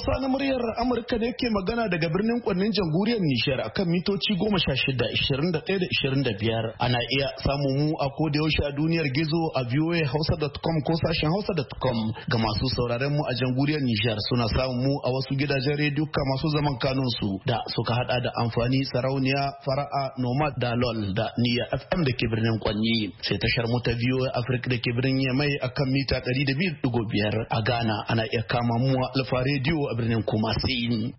Hausa na muryar Amurka ne ke magana daga birnin Kwannin Jamhuriyar Nijar akan mitoci 16, 21 da 25. Ana iya samun mu a koda yaushe a duniyar gizo a voahausa.com ko sashen hausa.com. Ga masu sauraren mu a Jamhuriyar Nijar suna samun mu a wasu gidajen rediyo masu zaman kanun su da suka hada da amfani sarauniya, fara'a, nomad da lol da niya FM da ke birnin Kwanni. Sai tashar mu ta VOA Africa da ke birnin Yamai akan mita 200.5. A Ghana ana iya kama mu a Alfa Radio a birnin Kumasi.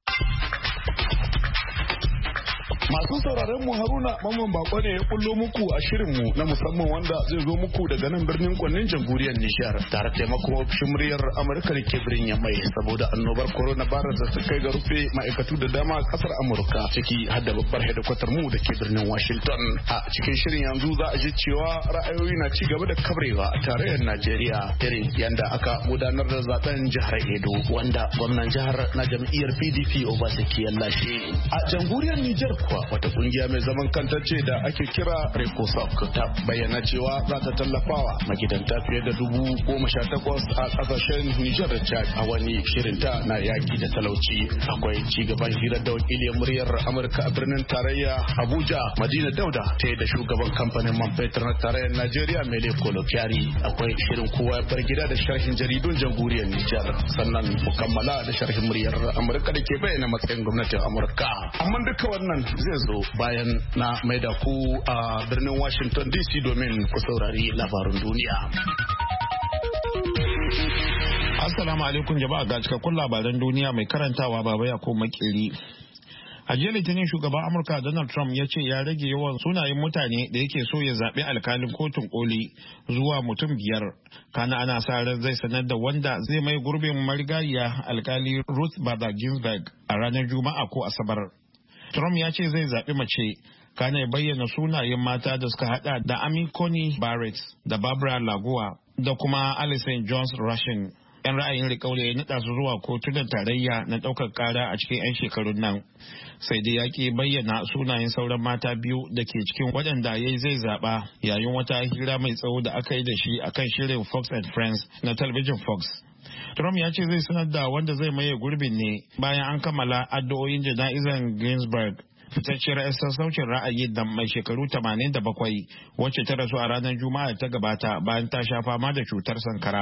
Masu sauraron mu Haruna Mamman Bako ne ya kullo muku a shirin mu na musamman wanda zai zo muku daga nan birnin Kwannin Jamhuriyar Nijar tare da taimakon ofishin muryar Amurka da ke birnin Yamai saboda annobar coronavirus da ta kai ga rufe ma'aikatu da dama a kasar Amurka ciki har da babbar hedikwatar mu da ke birnin Washington. A cikin shirin yanzu za a ji cewa ra'ayoyi na ci gaba da kabrewa a tarayyar Najeriya irin yanda aka gudanar da zaben jihar Edo wanda gwamnan jihar na jam'iyyar PDP Obaseki ya lashe. A jamhuriyar Nijar kuwa wata kungiya mai zaman kanta ce da ake kira Recosoc ta bayyana cewa za ta tallafawa magidanta fiye da 18,000 a kasashen Nijar da Chad a wani shirinta na yaki da talauci. Akwai ci gaban hirar da wakiliyar muryar Amurka a birnin tarayya Abuja Madina Dauda ta da shugaban kamfanin man fetur na tarayyar Najeriya Mele Kolo Kyari. Akwai shirin kowa ya bar gida da sharhin jaridun jamhuriyar Nijar sannan mu kammala da sharhin muryar Amurka da ke bayyana matsayin gwamnatin Amurka. Amma duka wannan zai zo bayan na mai da ku a birnin Washington DC domin ku saurari labarun duniya. Assalamu alaikum jama'a, ga cikakkun labaran duniya mai karantawa Baba Yakubu Makeri. A jiya Litinin shugaban Amurka Donald Trump ya ce ya rage yawan sunayen mutane da yake so ya zaɓi alkalin kotun koli zuwa mutum 5. Kana ana sa ran zai sanar da wanda zai mai gurbin marigayiya alkali Ruth Bader Ginsburg a ranar Juma'a ko Asabar. Trump ya ce zai zaɓi mace, kana ya bayyana sunayen mata da suka hada da Amy Coney Barrett da Barbara Lagoa da kuma Alison Jones Rushing. 'Yan ra'ayin riƙau ya naɗa su zuwa kotunan tarayya na ɗaukar ƙara a cikin 'yan shekarun nan. Sai dai ya ƙi bayyana sunayen sauran mata biyu da ke cikin waɗanda ya zai zaɓa yayin wata hira mai tsawo da aka yi da shi akan shirin Fox and Friends na talabijin Fox. Trump ya ce zai sanar da wanda zai maye gurbin ne bayan an kammala addu'o'in jana'izar Ginsburg, fitacciyar 'yan sassaucin ra'ayi da mai shekaru 87 wacce ta rasu a ranar Juma'a ta gabata bayan ta sha fama da cutar sankara.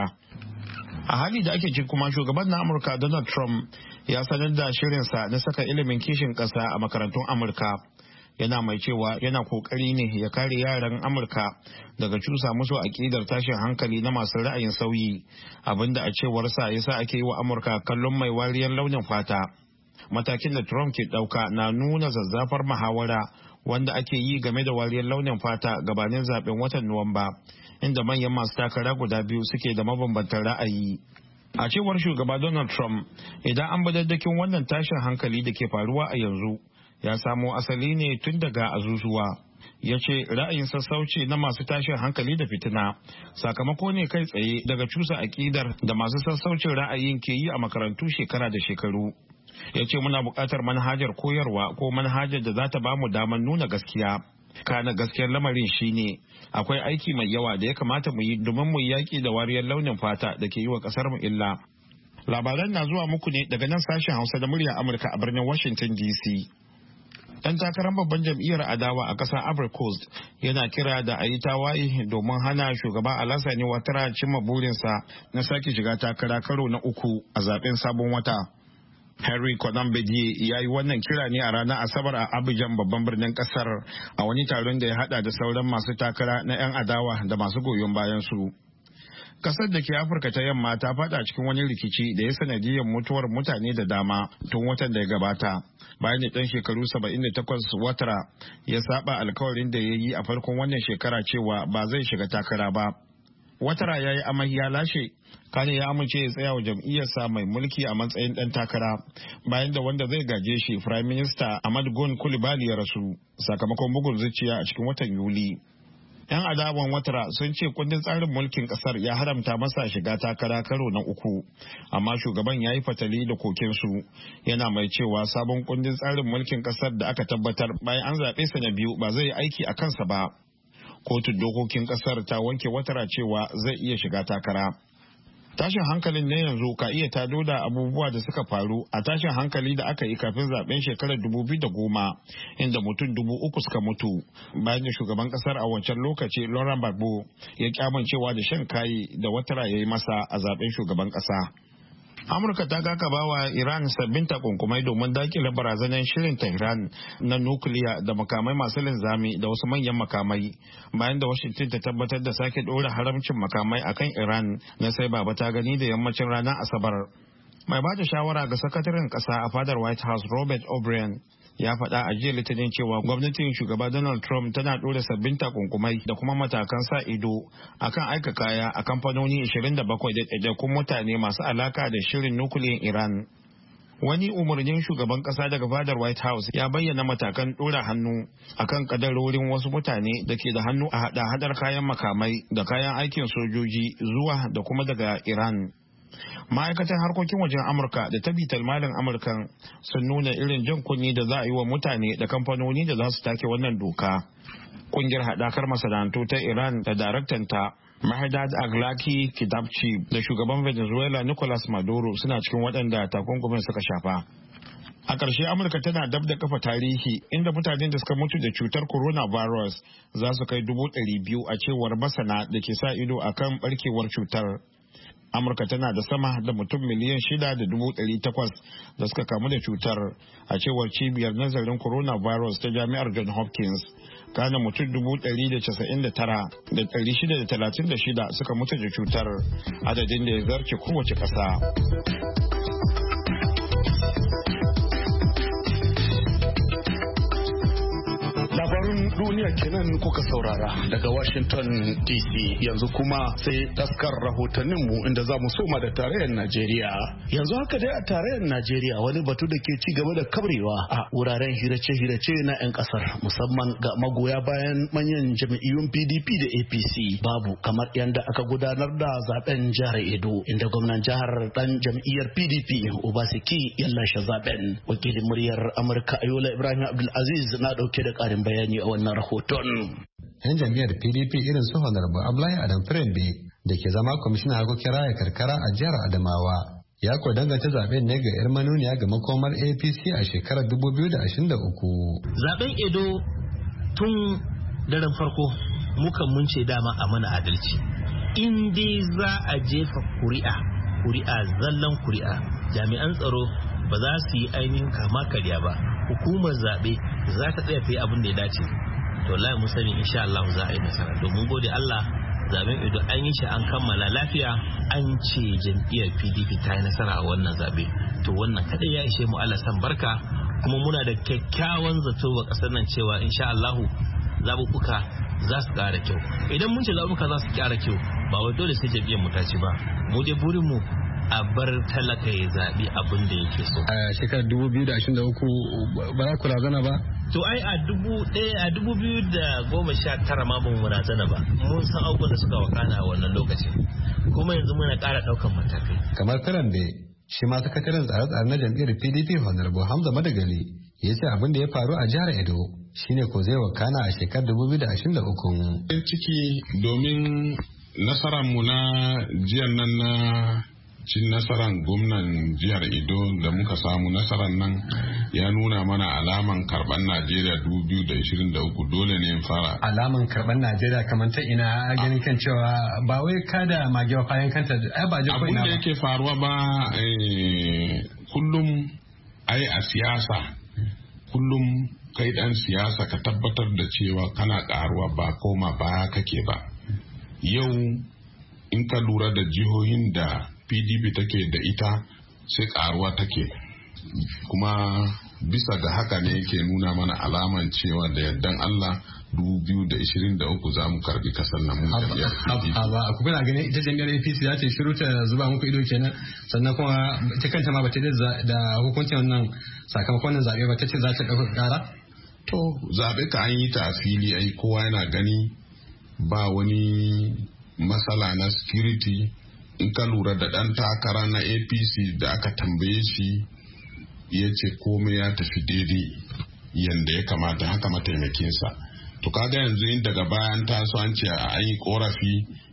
A hali da ake ciki kuma shugaban na Amurka Donald Trump ya sanar da shirinsa na saka ilimin kishin ƙasa a makarantun Amurka. Yana mai cewa yana kokari ne ya kare yaran Amurka daga cusa musu aƙidar tashin hankali na masu ra'ayin sauyi, abinda a cewar sa yasa ake yi wa Amurka kallon mai wariyar launin fata. Matakin da Trump ke ɗauka na nuna zazzafar muhawara wanda ake yi game da wariyar launin fata gabanin zaben watan Nuwamba, inda manyan masu takara guda biyu suke da mabambantan ra'ayi. A cewar shugaba Donald Trump, idan an bi daddakin wannan tashin hankali da ke faruwa a yanzu, ya samo asali ne tun daga azuzuwa. Ya ce ra'ayin sassauci na masu tashin hankali da fitina sakamako ne kai tsaye daga cusa aƙidar da masu sassaucin ra'ayin ke yi a makarantu shekara da shekaru. Ya ce muna buƙatar manhajar koyarwa ko manhajar da za ta ba mu damar nuna gaskiya. Kana gaskiyar lamarin shine akwai aiki mai yawa da ya kamata mu yi domin mu yaƙi da wariyar launin fata da ke yi wa ƙasar mu illa. Labaran na zuwa muku ne daga nan sashen Hausa da murya Amurka a birnin Washington DC. Dan takarar babban jam'iyyar adawa a ƙasar Ivory Coast yana kira da a yi tawaye domin hana shugaba Alassane Ouattara cimma burinsa na sake shiga takara karo na 3 a zaben sabon wata. Henry Konan Bedie ya yi wannan kira ne a ranar Asabar a Abidjan babban birnin kasar a wani taron da ya hada da sauran masu takara na 'yan adawa da masu goyon bayan su. Kasar da ke Afirka ta yamma ta fada cikin wani rikici da ya sanadiyar mutuwar mutane da dama tun watan da ya gabata. Bayan da ɗan shekaru 78 Ouattara ya saba alkawarin da ya yi a farkon wannan shekara cewa ba zai shiga takara ba. Ouattara ya yi amai ya lashe, kane ya amince ya tsaya wa jam'iyyarsa mai mulki a matsayin ɗan takara bayan da wanda zai gaje shi Prime Minister Ahmad Gon Coulibaly ya rasu sakamakon bugun zuciya a cikin watan Yuli. 'Yan adawan Ouattara sun ce kundin tsarin mulkin kasar ya haramta masa shiga takara karo na 3, amma shugaban ya yi fatali da kokensu, yana mai cewa sabon kundin tsarin mulkin kasar da aka tabbatar bayan an zaɓe sa na biyu ba zai yi aiki a kansa ba. Kotun dokokin kasar ta wanke Ouattara cewa zai iya shiga takara. Tashin hankalin na yanzu ka iya tado da abubuwa da suka faru a tashin hankali da aka yi kafin zaben shekarar 2010 inda mutum 3,000 suka mutu bayan da shugaban kasar a wancan lokaci Laurent Gbagbo ya kyamancewa da shan kayi da watara ya yi masa a zaben shugaban kasa. Amurka ta gagaba wa Iran sabbin takunkumai domin dakile barazanar shirin Tehran na nukiliya da makamai masu linzami da wasu manyan makamai bayan da Washington ta tabbatar da sake ɗora haramcin makamai akan Iran na sai baba ta gani da yammacin ranar Asabar. Mai bada shawara ga sakataren ƙasa a fadar White House Robert O'Brien ya faɗa a jiya Litinin cewa gwamnatin shugaba Donald Trump tana ɗora sabbin takunkumai da kuma matakan sa ido akan aika kaya a kamfanoni 27 da ɗaiɗaikun mutane masu alaka da shirin nukiliyan Iran. Wani umarnin shugaban ƙasa daga fadar White House ya bayyana matakan ɗora hannu akan kadarorin wasu mutane da ke da hannu a hada-hadar kayan makamai da kayan aikin sojoji zuwa da kuma daga Iran. Ma'aikatan harkokin wajen Amurka da ta bitar malin Amurkan sun nuna irin jan kunni da za a yi wa mutane da kamfanoni da za su take wannan doka. Kungiyar haɗakar masana'antu ta Iran da daraktanta Mahdad Aglaki Kidabchi da shugaban Venezuela Nicolas Maduro suna cikin waɗanda takunkumin suka shafa. A ƙarshe Amurka tana dab da kafa tarihi inda mutanen da suka mutu da cutar coronavirus za su kai 200,000 a cewar masana da ke sa ido akan barkewar cutar. Amurka tana da sama da mutum miliyan 6.800 da suka kamu da cutar a cewar cibiyar nazarin coronavirus ta jami'ar John Hopkins. Kana mutum 199,636 suka mutu da cutar, adadin da ya zarce kowace ƙasa. Labarun duniya kenan kuka saurara daga Washington DC. Yanzu kuma sai taskar rahotanninmu inda za mu soma da tarayyar Najeriya. Yanzu haka dai a tarayyar Najeriya wani batu da ke ci gaba da kabrewa a wuraren hirace-hirace na 'yan kasar musamman ga magoya bayan manyan jam'iyyun PDP da APC babu kamar yadda aka gudanar da zaben jihar Edo inda gwamnan jihar dan jam'iyyar PDP Obaseki ya lashe zaben. Wakilin muryar Amurka Ayola Ibrahim Abdulaziz na dauke da karin bayani a wannan rahoton. 'Yan jam'iyyar PDP irin su Honorable Abdullahi Adam Firembe da ke zama kwamishinan harkokin raya karkara a jihar Adamawa ya ko danganta zaben ne ga 'yar manuniya ga makomar APC a shekarar 2023. Zaben Edo tun daren farko mukan mun ce dama a mana adalci. In dai za a jefa kuri'a zallan kuri'a, jami'an tsaro ba za su yi ainihin kama karya ba. Hukumar zaɓe za ta tsaya ta yi abin da ya dace. To wallahi mun sani insha Allah za a yi nasara. Domin gode Allah zaben Edo an yi shi an kammala lafiya, an ce jam'iyyar PDP ta yi nasara a wannan zaɓe. To wannan kadai ya ishe mu Allah san barka, kuma muna da kyakkyawan zato wa ƙasar nan cewa insha Allah zaɓuɓɓuka za su ƙara kyau. Idan mun ce zaɓuɓɓuka za su ƙara kyau ba wai dole sai jam'iyyar mu ta ci ba. Mu dai burin mu a bar talaka ya zaɓi abin da yake so. A shekarar 2023 ba za ku razana ba? To ai a 2019 ma ba mu razana ba. Mun san abubuwan da suka wakana a wannan lokacin. Kuma yanzu muna ƙara ɗaukan matakai. Kamar Firambe, shi ma sakataren tsare-tsare na jam'iyyar PDP Honorable Hamza Madagali ya ce abin da ya faru a jihar Edo shine ko zai wakana a shekarar 2023. Ciki domin nasararmu na jiyan nan na cin nasarar gwamnan jihar Edo da muka samu nasarar nan ya nuna mana alaman karban Najeriya 2023 dole ne fara. Alaman karban Najeriya kamar ta ina ganin kan cewa ba wai kada magewa fayan kanta ai ba ji ko ina ba. Abin da yake faruwa ba kullum ai a siyasa kullum kai dan siyasa ka tabbatar da cewa kana karuwa ba koma baya kake ba. Yau in ka lura da jihohin da PDP take da ita sai karuwa take, kuma bisa ga haka ne yake nuna mana alaman cewa da yardan Allah 2023 za mu karbi kasar nan mun tafiya. Ba ku kuna ganin ita jam'iyyar APC za ta shiru ta zuba muku ido kenan, sannan kuma ita kanta ma ba ta da hukuncin wannan sakamakon wannan zaɓe ba ta ce za ta ɗauka ƙara? To zaɓe ka an yi ta a fili ai kowa yana gani ba wani matsala na security. In ka lura da ɗan takara na APC da aka tambaye shi ya ce komai ya tafi daidai yadda ya kamata, haka mataimakinsa. To kaga yanzu in daga bayan taso an ce a yi korafi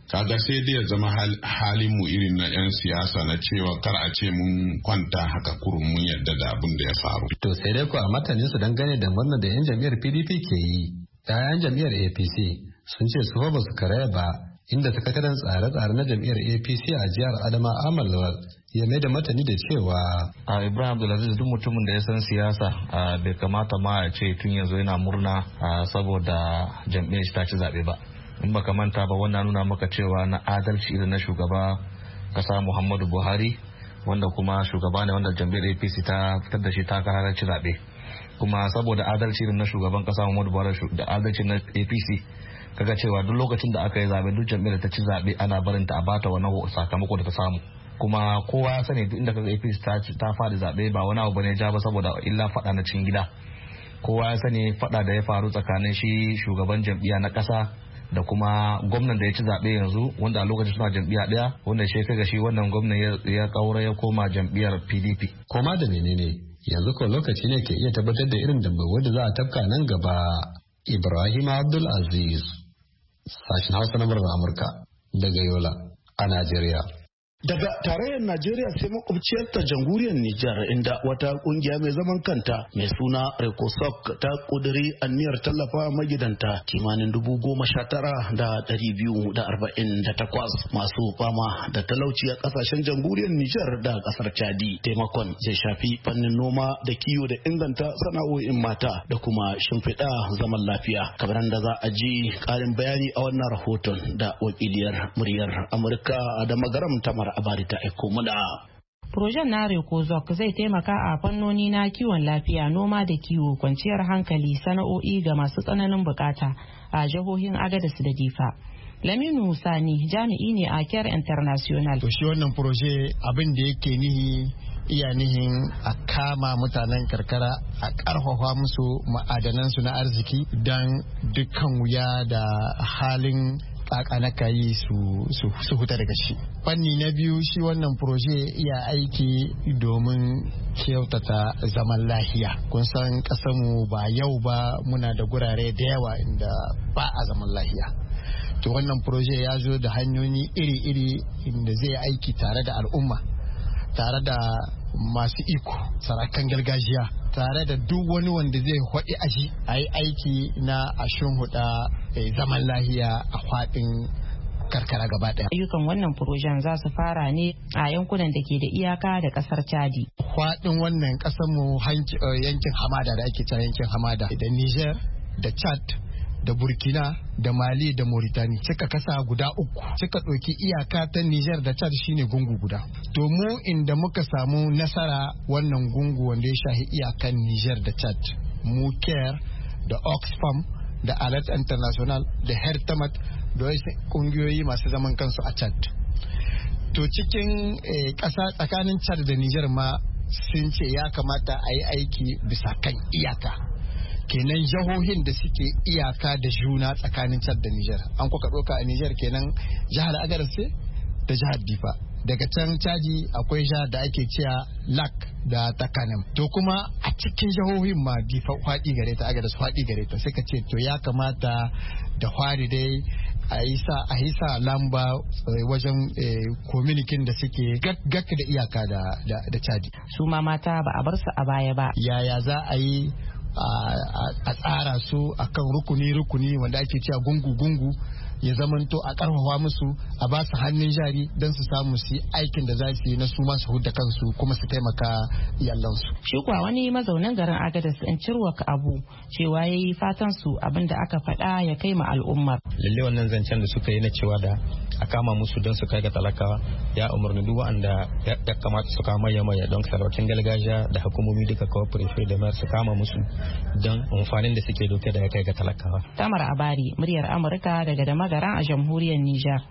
kaga sai dai ya zama halin mu irin na 'yan siyasa na cewa kar a ce mun kwanta haka kurun mun yadda da abin da ya faru. To sai dai ko a martanin su dangane da murnar da 'yan jam'iyyar PDP ke yi, 'ya'yan jam'iyyar APC sun ce su ba su karaya ba, inda sakataren tsare-tsare na jam'iyyar APC a jihar Adama Ahmad Lawal ya mai da martani da cewa Ibrahim Abdulaziz duk mutumin da ya san siyasa bai kamata ma ya ce tun yanzu yana murna saboda jam'iyyar ta ci zaɓe ba. In baka manta ba, wannan nuna maka cewa na adalci irin na shugaba kasa Muhammadu Buhari, wanda kuma shugaba ne wanda jam'iyyar APC ta fitar da shi takarar ci zaɓe. Kuma saboda adalci irin na shugaban kasa Muhammadu Buhari da adalci na APC, kaga cewa duk lokacin da aka yi zaɓe duk jam'iyyar ta ci zaɓe ana barinta a bata wani sakamako da ta samu. Kuma kowa ya sani duk inda kaga APC ta faɗi zaɓe ba wani abu bane ja ba saboda illa faɗa na cikin gida. Kowa ya sani faɗa da ya faru tsakanin shi shugaban jam'iyya na ƙasa da kuma gwamnan da ya ci zaɓe yanzu, wanda a lokacin suna jam'iyya ɗaya, wanda shi kaga shi wannan gwamnan ya kaura ya koma jam'iyyar PDP. Koma da menene yanzu ko lokaci ne ke iya tabbatar da irin dambarwar da za a tafka nan gaba. Ibrahim Abdul Aziz, sashen Hausa na Amurka daga Yola a Najeriya. Daga tarayyar Najeriya sai makwabciyarta jamhuriyar Nijar, inda wata kungiya mai zaman kanta mai suna Recosoc ta kuduri aniyar tallafa magidanta kimanin 19,248 masu fama da talauci a kasashen jamhuriyar Nijar da kasar Chadi. Taimakon zai shafi fannin noma da kiwo da inganta sana'o'in mata da kuma shimfiɗa zaman lafiya. Kamar da za a ji ƙarin bayani a wannan rahoton da wakiliyar muryar Amurka da Magaram Tamar Abari ta aiko mana. Projen na Recosoc zai taimaka a fannoni na kiwon lafiya, noma da kiwo, kwanciyar hankali, sana'o'i ga masu tsananin bukata a jihohin Agadez da Difa. Laminu Sani jami'i ne a Care International. To shi wannan proje abin da yake iya nihin a kama mutanen karkara, a karfafa musu ma'adanansu na arziki don dukkan wuya da halin kakanaka yi su huta daga shi. Fanni na biyu, shi wannan proje iya aiki domin kyautata zaman lahiya. Kun san kasanmu ba yau ba muna da gurare da yawa inda ba a zaman lahiya. To wannan proje ya zo da hanyoyi iri-iri inda zai aiki tare da al'umma, tare da masu iko, sarakan gargajiya, tare da duk wani wanda zai haɗi aji a yi aiki na a shimhuda zaman lahiya a faɗin karkara gaba ɗaya. Ayyukan wannan projen za su fara ne a yankunan da ke da iyaka da ƙasar Chadi. Faɗin wannan ƙasarmu yankin hamada da ake cewa yankin hamada da Niger da Chad da Burkina da Mali da Mauritania suka kasa guda uku, suka ɗauki iyaka ta Niger da Chad shine gungu guda. To mu inda muka samu nasara wannan gungu wanda ya shahi iyakan Niger da Chad, mu Care da Oxfam da Alert International da Hertamat da wasu kungiyoyi masu zaman kansu a Chad. To cikin ƙasa tsakanin Chad da Niger ma sun ce ya kamata a yi aiki bisa kan iyaka. Kenan jihohin da suke iyaka da juna tsakanin Chad da Niger, an kuka ɗauka a Niger kenan jihar Agadez da jihar Difa. Daga can Chadi akwai jihar da ake cewa Lak da Takanem. To kuma a cikin jihohin ma Difa faɗi gare ta, Agadez faɗi gare ta, suka ce to ya kamata da fari dai a yi sa lamba wajen kominikin da suke gak da iyaka da Chadi. Su ma mata ba a bar su a baya ba. Yaya za a yi a tsara su akan rukuni wanda ake cewa gungu ya zamanto a karfafa musu, a ba su hannun jari don su samu su aikin da za su yi na su masu hudda kansu kuma su taimaka iyalansu. Shi kuwa wani mazaunin garin Agadez in Cirwak Abu cewa ya yi fatan su abin da aka faɗa ya kai ma al'ummar. Lalle wannan zancen da suka yi na cewa da a kama musu don su kai ga talakawa, ya umarni duk wanda ya kamata su kama maya don sarautin gargajiya da hukumomi duka kawai prefe da mayar su kama musu don amfanin da suke doke da ya kai ga talakawa. Tamar Abari, muryar Amurka daga Damagaran a jamhuriyar Nijar.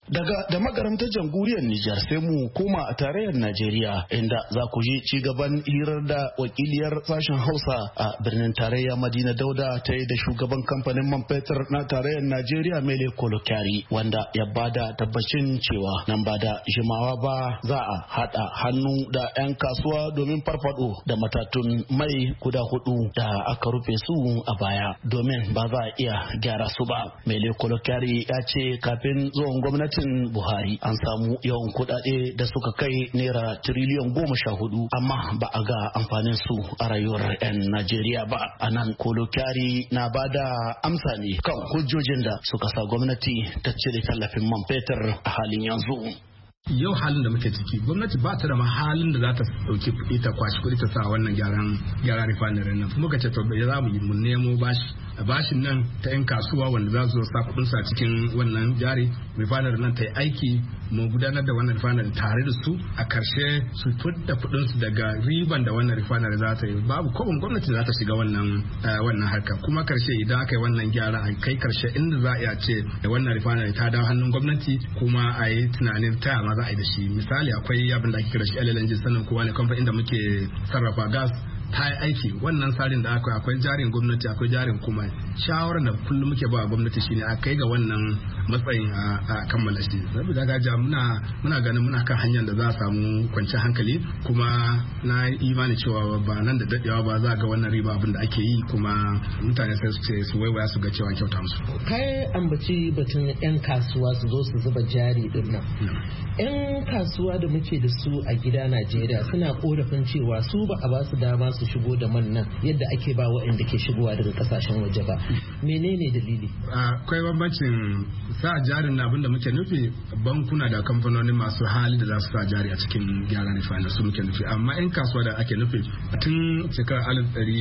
Daga da magaramtar jamhuriyar Nijar sai mu koma a tarayyar Najeriya inda za ku ji ci gaban hirar da wakiliyar sashen Hausa a birnin tarayya Madina Dauda ta yi da shugaban kamfanin man fetur na tarayyar Najeriya Mele Kolokari wanda ya bada tabbacin cewa nan ba da jimawa ba za a haɗa hannu da 'yan kasuwa domin farfado da matatun mai guda 4 da aka rufe su a baya domin ba za a iya gyara su ba. Mele Kolokari ya ce kafin zuwan gwamnati Buhari an samu yawan kudade da suka kai naira tiriliyan 14 amma ba a ga amfanin su a rayuwar 'yan Najeriya ba. A nan Kolokari na bada amsa ne kan hujjojin da suka sa gwamnati ta cire tallafin man fetur a halin yanzu. Yau halin da muke ciki gwamnati ba ta da halin da za ta dauki kuɗi ta kwashi kuɗi ta sa wannan gyaran refinery nan. Muka ce to za mu yi mu nemo bashin nan ta 'yan kasuwa wanda za su sa kuɗin sa cikin wannan jari refinery nan ta yi aiki mu gudanar da wannan refinery tare da su a karshe su fidda kuɗin su daga riban da wannan refinery za ta yi. Babu kowane gwamnati za ta shiga wannan harka kuma karshe idan aka yi wannan gyara a kai karshe inda za a iya ce da wannan refinery ta dawo hannun gwamnati kuma a yi tunanin ta ma za a yi da shi. Misali akwai abin da ake kira shi LNG sanin kowa ne kamfanin da muke sarrafa gas ta yi aiki wannan tsarin da akwai jarin gwamnati akwai jarin kuma shawarar da kullum muke ba gwamnati shine a kai ga wannan matsayin a kammala shi. Saboda gaja muna ganin muna kan hanyar da za a samu kwanciyar hankali kuma na imani cewa ba nan da dadewa ba za a ga wannan riba abin da ake yi kuma mutane sai su ce su waiwaya su ga cewa kyauta musu. Kai ambaci batun 'yan kasuwa su zo su zuba jari din nan. 'Yan kasuwa da muke da su a gida Najeriya suna korafin cewa su ba a ba su dama su shigo da man nan yadda ake ba waɗanda ke shigowa daga kasashen waje ba. Menene dalili? Akwai bambancin sa jarin na abin da muke nufi bankuna da kamfanoni masu hali da za su sa jari a cikin gyaran refinery su muke nufi amma 'yan kasuwa da ake nufi tun shekarar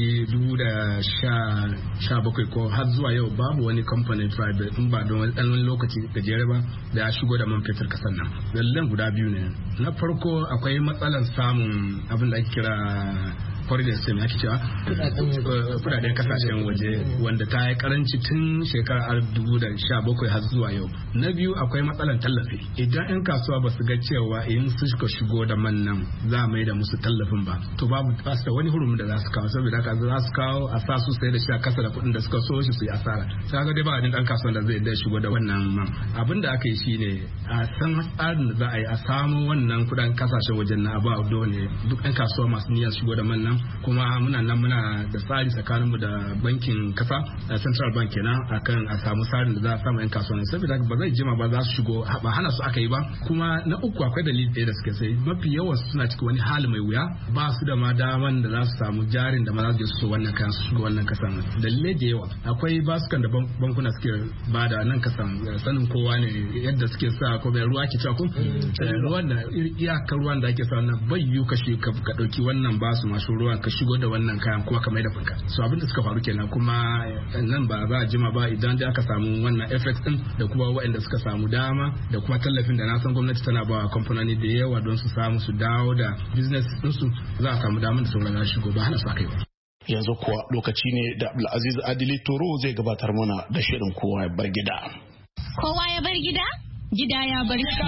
2017 ko har zuwa yau babu wani kamfanin private in ba don wani lokaci gajere ba da ya shigo da man fetur kasar nan. Dalilan guda biyu ne. Na farko akwai matsalar samun abin da ake kira foreign exchange ake cewa kudaden kasashen waje wanda ta yi karanci tun shekarar 2017 har zuwa yau. Na biyu akwai matsalar tallafi. Idan 'yan kasuwa ba su ga cewa in su suka shigo da man nan za mai da musu tallafin ba to babu ba su da wani hurumi da za su kawo saboda haka za su kawo a sa su sai da shi a kasa da kuɗin da suka so shi su yi asara. Sai ga dai ba ɗan kasuwan da zai da shigo da wannan man. Abin da aka yi shine a san tsarin da za a yi a samu wannan kuɗin kasashen wajen na abu a dole duk 'yan kasuwa masu niyyar shigo da man nan kuma muna da tsari tsakaninmu da bankin kasa central bank kenan akan a samu tsarin da za a samu 'yan kasuwanni saboda ba zai jima ba za su shigo ba hana su aka yi ba. Kuma na uku akwai dalili ɗaya da suke sai mafi yawan suna cikin wani hali mai wuya ba su da ma daman da za su samu jarin da ma za su je su wannan kayan su shiga wannan kasan. Dalilai da yawa akwai basukan da bankuna suke bada nan kasan sanin kowa ne yadda suke sa ko bai ruwa ke cewa ko ruwan da iyakar ruwan da ake sa nan bai yiwu ka ɗauki wannan basu masu ruwa ka shigo da wannan kayan kuma ka mai da fanka. So abin da suka faru kenan kuma nan ba za a jima ba idan dai aka samu wannan effect din da kuma waɗanda suka samu dama da kuma tallafin da na san gwamnati tana ba kamfanoni da yawa don su samu su dawo da business ɗinsu za a samu damar da sauran za shigo ba hana su aka yi ba. Yanzu kuwa lokaci ne da Abdulaziz Adili Toro zai gabatar mana da shirin kowa ya bar gida. Kowa ya bar gida? Gida ya bar gida.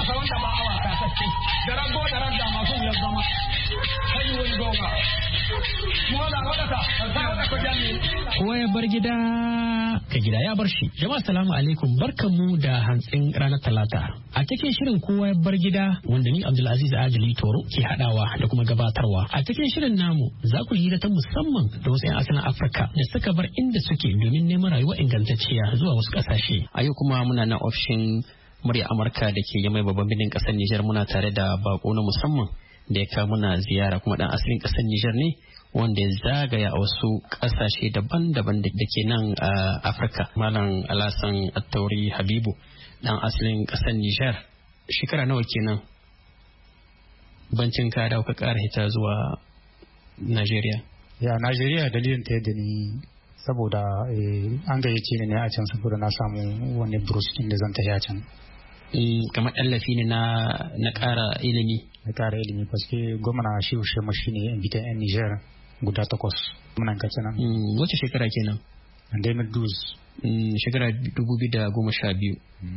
Kowa ya bar gida ka gida ya bar shi. Jama'a salamu alaikum barkanmu da hantsin ranar talata. A cikin shirin kowa ya bar gida wanda ni Abdulaziz Adili Toro ke hadawa da kuma gabatarwa. A cikin shirin namu za ku hira ta musamman da wasu 'yan asalin Afirka da suka bar inda suke domin neman rayuwa ingantacciya zuwa wasu kasashe. A yau kuma muna na ofishin murya Amurka da ke yamai babban birnin kasar Nijar muna tare da bako na musamman da ya kawo muna ziyara kuma dan asalin kasar Nijar ne wanda ya zagaya a wasu kasashe daban-daban da ke nan a Afirka. Malam Alasan Attauri Habibu dan asalin kasar Nijar. Shekara nawa kenan bancin ka da ka kara hita zuwa Najeriya? Ya Najeriya dalilin ta yadda ni saboda an gayyace ni ne a can saboda na samu wani burus da zan tafi a can. Kamar tallafi ne na ƙara ilimi. Na ƙara ilimi paske gwamna Shehu Shema shi ne invitan 'yan Nijar guda 8 muna Katsina. Wace shekara kenan? 2012. Shekara 2012.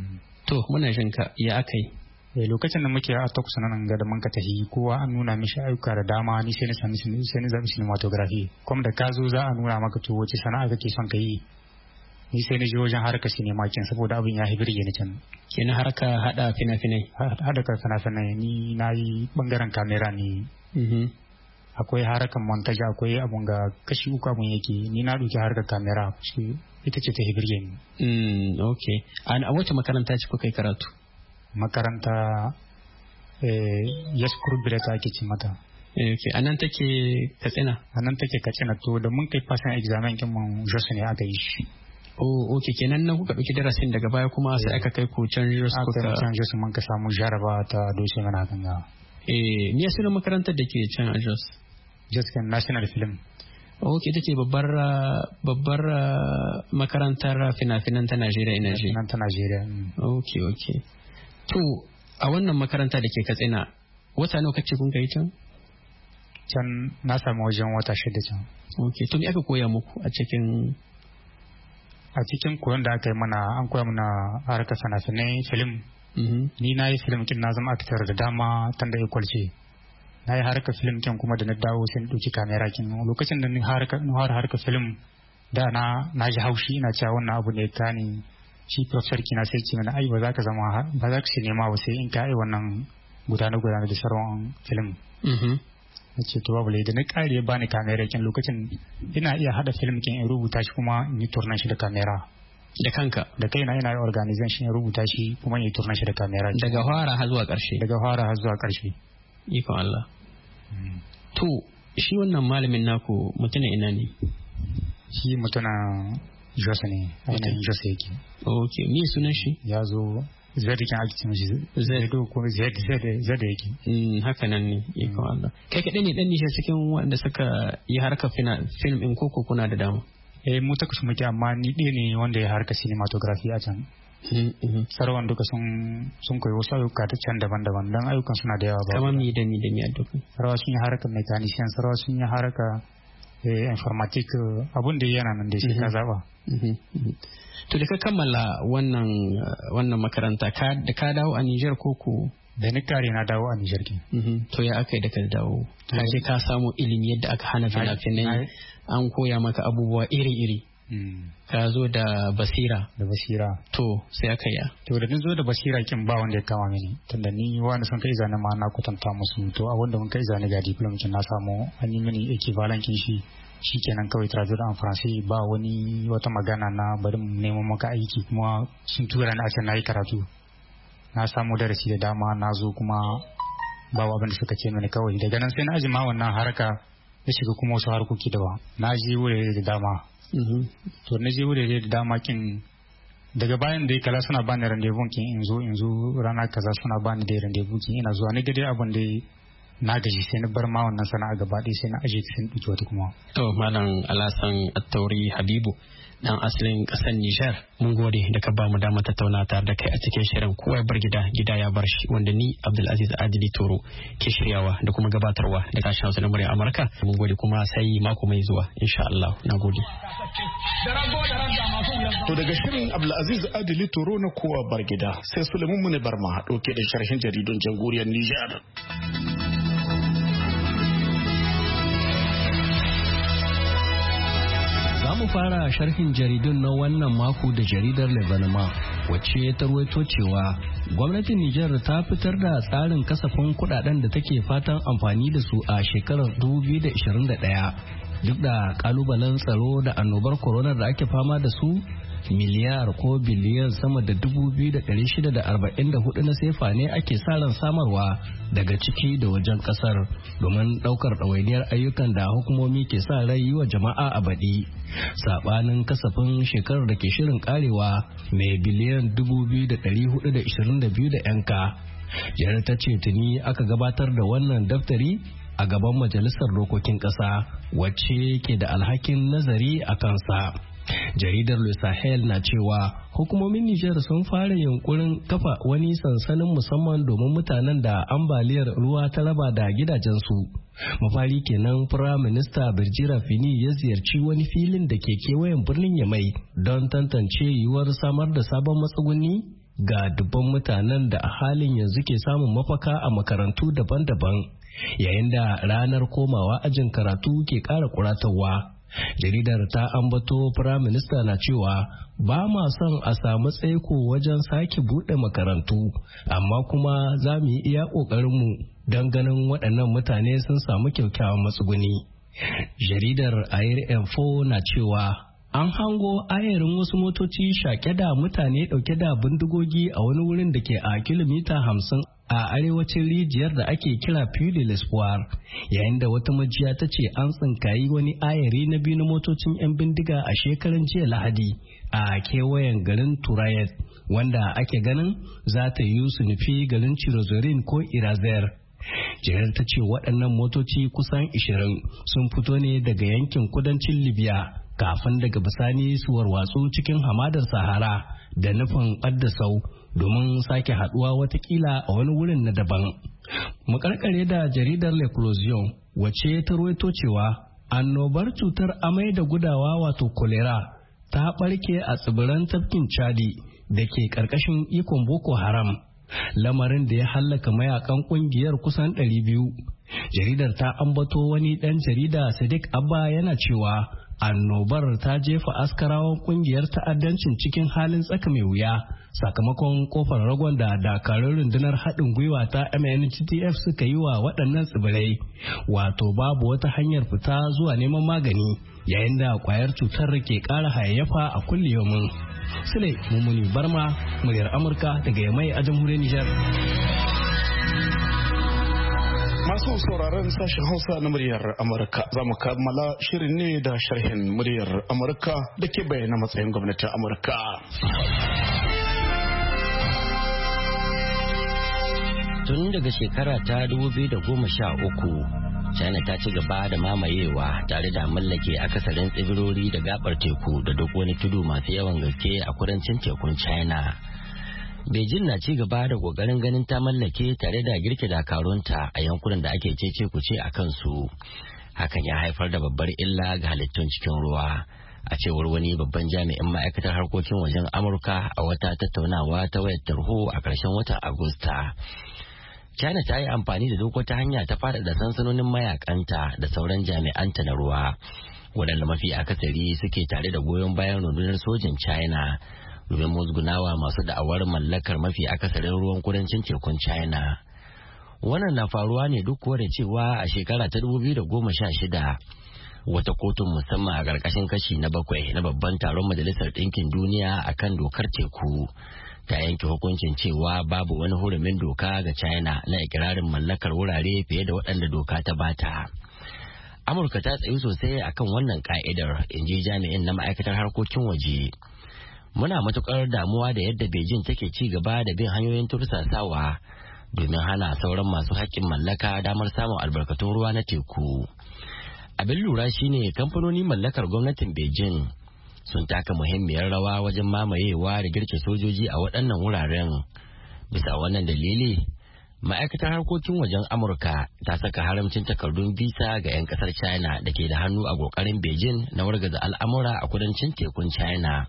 To muna jin ka ya aka yi. Lokacin da muke a Tokusa nan ga da mun ka tafi kowa an nuna mishi ayyuka da dama ni sai na zaɓi cinematography kuma da ka zo za a nuna maka to wace sana'a kake son ka yi ni sai na je wajen harkar sinema kin saboda abin ya birge ni can. Kenan harka hada fina-finai. Hada fina-finai ni na yi bangaren kamera ne. Akwai harkar montage akwai abun ga kashi uku abun yake ni na ɗauki harkar kamera ita ce ta birge ni. Okay. A wace makaranta ce kuka yi karatu? Makaranta Yaskuru Bileta ake ce mata. Okay. A nan take Katsina? A nan take Katsina to da mun kai fasan examen kin mun Jos ne aka yi shi. Oh, okay, kenan nan kuka ɗauki darasin daga baya kuma sai aka kai ku can Jos kuka. Aka can Jos mun ka samu jaraba ta doshe mana kan ga. Me ya sunan makarantar da ke can a Jos? Jos kan National Film. Okay, ita ce babbar makarantar fina-finan ta Najeriya ina ji. Fina-finan ta Najeriya. Okay. To, a wannan makaranta da ke Katsina, wata nawa kace kun kai can? Can na samu wajen wata 6 can. Okay, to me aka koya muku a cikin koyon da aka yi mana an koya mana harkar fina-finai film. Ni na yi film kin na zama actor da dama tun da kwalce. Na yi harkar film kin kuma da na dawo sai na ɗauki kamera kin lokacin da ni harkar film da na ji haushi ina cewa wannan abu ne ka ni shi professor kina sai ce mana ai ba za ka sinema ba sai in ka yi wannan gudanar da sauran film. Na ce to babu da na kare ba ni kamera kin lokacin ina iya hada film kin in rubuta shi kuma in yi turnan shi da kamera. Da kanka? Da kaina ina yi organization in rubuta shi kuma in yi turnan shi da kamera. Daga fara har zuwa ƙarshe? Daga fara har zuwa ƙarshe. Ikon Allah. To, shi wannan malamin naku mutumin ina ne? Shi mutumin Jos ne, ainihin Jos yake. Ok, me sunan shi? Ya zo zadikin ake cin shi zado ko zada yake. Haka nan ne, ikon Allah. Kai kaɗai ne ɗan nishe cikin wanda suka yi harkar film in koko kuna da dama? Mu ta kusa muke amma ni ɗaya ne wanda ya harkar cinematography a can. Sarwan duka sun koyi wasu ayyuka ta can daban-daban don ayyukan suna da yawa ba. Kamar mi da a duka? Sarwa sun yi harkar mechanician, sarwa sun yi harkar informatic abun da yana nan da shi ka zaba. To da ka kammala wannan makaranta da ka dawo a Nijar koko? Da ni kare na dawo a Nijar ke. To ya aka yi da ka dawo? Ka je ka samu ilimi yadda aka hana fina-finai an koya maka abubuwa iri-iri. Ka zo da basira. To sai aka yi. To da ni zo da basira kin ba wanda ya kama mini tunda ni wani sun kai zane ma na kwatanta musu to a wanda mun kai zane ga diploma kin na samu an yi mini equivalent kin shi kenan kawai traduire en français ba wani wata magana na bari mu nemo maka aiki kuma sun tura ni a can nayi karatu na samu darasi da dama na zo kuma ba abin da suka ce mini kawai daga nan sai na aji ma wannan harka ya shiga kuma wasu harkoki daban na je wurare da dama. To na je wurare da dama kin daga bayan da kala suna bani rendezvous kin in zo rana kaza suna bani da rendezvous kin ina zuwa ni ga dai abin da na gaji sai na bar ma wannan sana'a gaba ɗaya sai na aje ta sai duki wata kuma. To malam Alasan Attauri Habibu dan asalin ƙasar Nijar mun gode da ka ba mu dama tattauna tare da kai a cikin shirin kowa bar gida ya bar shi wanda ni Abdulaziz Adili Toro ke shiryawa da kuma gabatarwa da sashen Hausa na muryar Amurka. Mun gode kuma sai mako mai zuwa insha Allah. Na gode. To daga shirin Abdulaziz Adili Toro na kowa bar gida sai Sulaiman Mune Barma dauke da sharhin jaridun jamhuriyar Nijar. Za mu fara sharhin jaridun na wannan mako da jaridar Lebanon wacce ta ruwaito cewa gwamnatin Nijar ta fitar da tsarin kasafin kudaden da take fatan amfani da su a shekarar 2021 duk da kalubalen tsaro da annobar corona da ake fama da su. Miliyar ko biliyan sama da 2,644 na sefa ne ake sa ran samarwa daga ciki da wajen kasar domin daukar ɗawainiyar ayyukan da hukumomi ke sa rai yi wa jama'a a baɗi. Sabanin kasafin shekarar da ke shirin karewa mai biliyan 2,422 da yanka. Jihar ta ce tuni aka gabatar da wannan daftari a gaban majalisar dokokin ƙasa wacce ke da alhakin nazari a kansa. Jaridar Le Sahel na cewa hukumomin Nijar sun fara yunkurin kafa wani sansanin musamman domin mutanen da ambaliyar ruwa ta raba da gidajensu. Mafari kenan Firaminista Birjira Fini ya ziyarci wani filin da ke kewayen birnin Yamai don tantance yiwuwar samar da sabon matsuguni ga dubban mutanen da a halin yanzu ke samun mafaka a makarantu daban-daban yayin da ranar komawa ajin karatu ke ƙara kuratawa. Jaridar ta ambato firaminista na cewa ba ma son a samu tsaiko wajen sake buɗe makarantu, amma kuma za mu yi iya ƙoƙarinmu don ganin waɗannan mutane sun samu kyakkyawan matsuguni. Jaridar Air Info na cewa an hango ayarin wasu motoci shaƙe da mutane ɗauke da bindigogi a wani wurin da ke a kilomita 50 a arewacin rijiyar da ake kira Puy de l'Espoir, yayin da wata majiya ta ce an tsinkayi wani ayari na biyu na motocin 'yan bindiga a shekaran jiya Lahadi a kewayen garin Turayet, wanda ake ganin za ta yi su nufi garin Chirozorin ko Irazer. Jihar ta ce waɗannan motoci kusan 20 sun fito ne daga yankin kudancin Libya kafin daga bisani su warwatsu cikin hamadar Sahara da nufin ɓadda sau domin sake haduwa watakila a wani wurin na daban. Makarkare da jaridar L'Eclosion wace ta ruwaito cewa annobar cutar amai da gudawa wato kolera ta barke a tsibiran tafkin Chadi da ke karkashin ikon Boko Haram, lamarin da ya hallaka mayakan kungiyar kusan 200. Jaridar ta ambato wani dan jarida Sadiq Abba yana cewa annobar ta jefa askarawan kungiyar ta'addancin cikin halin tsaka mai wuya sakamakon kofar ragon da dakarun rundunar haɗin gwiwa ta MNTTF suka yi wa waɗannan tsibirai, wato babu wata hanyar fita zuwa neman magani yayin da kwayar cutar ke ƙara hayayyafa a kulliyomin. Sule Mummuni Barma, muryar Amurka daga Yamai a jamhuriyar Nijar. Masu sauraron sashen Hausa na muryar Amurka, za mu kammala shirin ne da sharhin muryar Amurka da ke bayyana matsayin gwamnatin Amurka. Tun daga shekara ta 2013, China ta ci gaba da mamayewa tare da mallake akasarin tsibirori da gabar teku da duk wani tudu masu yawan gaske a kudancin tekun China. Beijing na ci gaba da kokarin ganin ta mallake tare da girke dakarunta a yankunan da ake cece kuce a kansu. Hakan ya haifar da babbar illa ga halittun cikin ruwa, a cewar wani babban jami'in ma'aikatar harkokin wajen Amurka a wata tattaunawa ta wayar tarho a ƙarshen watan Agusta. China ta yi amfani da duk wata hanya ta faɗaɗa sansanonin mayakanta da sauran jami'anta na ruwa, waɗanda mafi akasari suke tare da goyon bayan rundunar sojin China, domin musgunawa masu da'awar mallakar mafi akasarin ruwan kudancin tekun China. Wannan na faruwa ne duk kuwa da cewa a shekara ta 2016 wata kotun musamman a ƙarƙashin kashi na 7 na babban taron Majalisar Ɗinkin Duniya akan dokar teku ta yanke hukuncin cewa babu wani hurumin doka ga China na ikirarin mallakar wurare fiye da waɗanda doka ta bata. Amurka ta tsayu sosai akan wannan ka'idar, inji jami'in na ma'aikatar harkokin waje. Muna matukar damuwa da yadda Beijing take ci gaba da bin hanyoyin tursasawa domin hana sauran masu haƙƙin mallaka damar samun albarkatun ruwa na teku. Abin lura shine kamfanoni mallakar gwamnatin Beijing sun taka muhimmiyar rawa wajen mamayewa da girke sojoji a waɗannan wuraren. Bisa wannan dalili, ma'aikatar harkokin wajen Amurka ta saka haramcin takardun visa ga 'yan ƙasar China da ke da hannu a ƙoƙarin Beijing na wargaza al'amura a kudancin tekun China.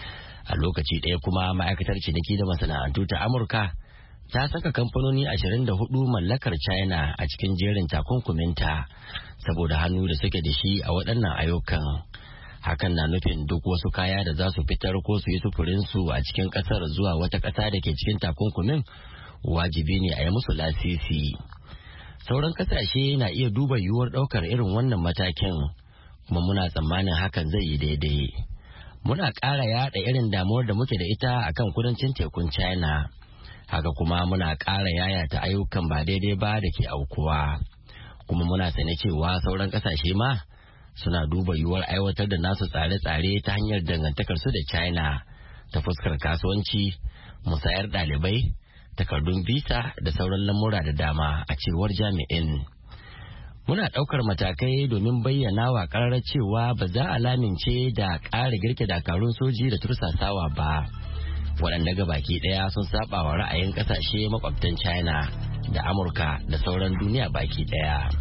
A lokaci ɗaya kuma ma'aikatar ciniki da masana'antu ta Amurka ta saka kamfanoni 24 mallakar China a cikin jerin takunkuminta saboda hannu da suke da shi a waɗannan ayyukan. Hakan na nufin duk wasu kaya da za su fitar ko su yi sufurinsu a cikin ƙasar zuwa wata ƙasa da ke cikin takunkumin wajibi ne a yi musu lasisi. Sauran ƙasashe na iya duba yiwuwar ɗaukar irin wannan matakin, kuma muna tsammanin hakan zai yi daidai. Muna ƙara yaɗa irin damuwar da muke da ita akan kudancin tekun China. Haka kuma muna ƙara yayata ayyukan ba daidai ba da ke aukuwa. Kuma muna sane cewa sauran ƙasashe ma suna duba yiwuwar aiwatar da nasu tsare-tsare ta hanyar dangantakarsu da China ta fuskar kasuwanci, musayar ɗalibai, takardun visa da sauran lamura da dama, a cewar jami'in. Muna ɗaukar matakai domin bayyana wa ƙarar cewa ba za a lamince da ƙara girke dakarun soji da tursasawa ba, waɗanda gabaki ɗaya sun saba wa ra'ayin ƙasashe makwabtan China da Amurka da sauran duniya baki ɗaya.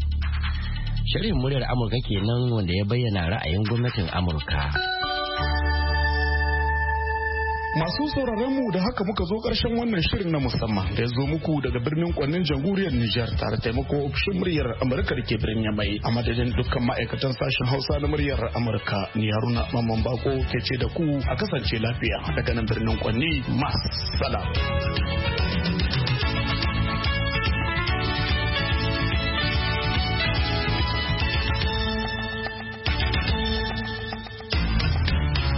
Shirin muryar Amurka kenan wanda ya bayyana ra'ayin gwamnatin Amurka. Masu sauraron mu da haka muka zo ƙarshen wannan shirin na musamman da ya zo muku daga birnin Kwannin Jamhuriyar Nijar tare da taimako ofishin muryar Amurka da ke birnin Yamai. A madadin dukkan ma'aikatan sashen Hausa na muryar Amurka, ni Haruna Mamman Bako ke ce da ku a kasance lafiya daga nan birnin Kwanni. Salam.